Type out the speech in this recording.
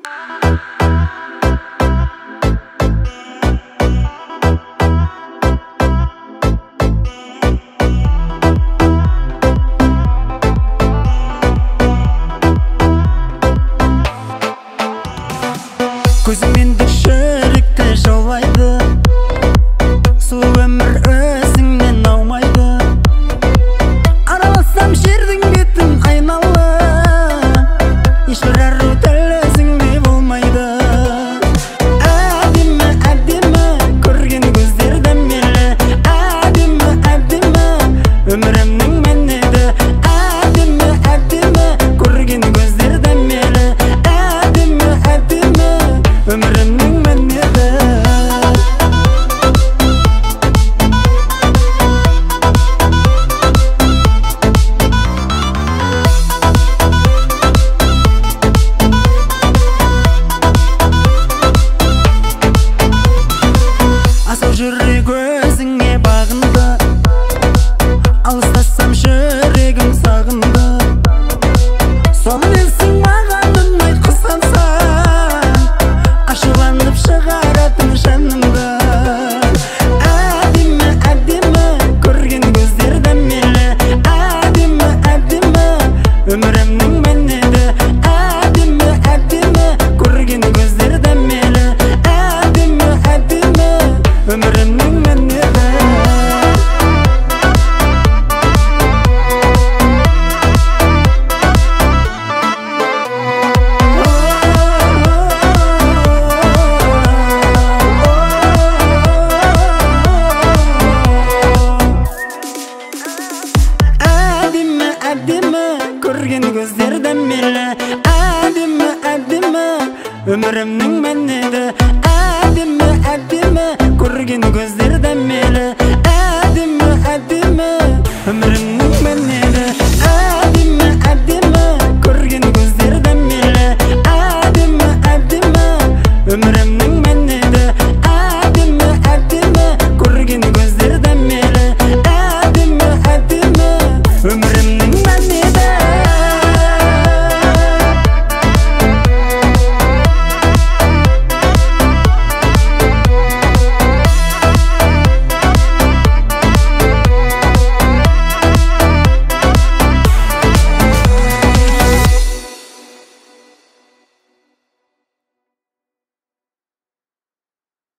Көзіңменді жүректі жаулайды, сұлу өмір өзіңнен аумайды. Араласам жердің бетін айналып, ешбір ару дәл өзіңде болмайды. Әдемі, әдемі, көрген көздер дәмелі. Әдемі, әдемі, өмірімнің мәнеді. Әдемі, әдемі, көрген көздер дәмелі. Әдемі, әдемі, өмірімнің мәнеді. Асау жүрек өзіңе бағынды, алыстасам жүрегім сағынды. Соны білсің маған ұнай қызғансаң, ашуланып шығаратын жанымды. Әдемі, әдемі, көрген көздер дәмелі. Әдемі, әдемі, өмірімнің мәнеді. Әдемі, әдемі, көрген көздер дәмелі. Әдемі, әдемі, өмірімнің мәнеді. Әдемі, әдемі, көрген көздер дәмелі. Әдемі, әдемі, өмірімнің мәнеді. Әдемі, әдемі, көрген көздер дәмелі. Әдемі, әдемі, өмірім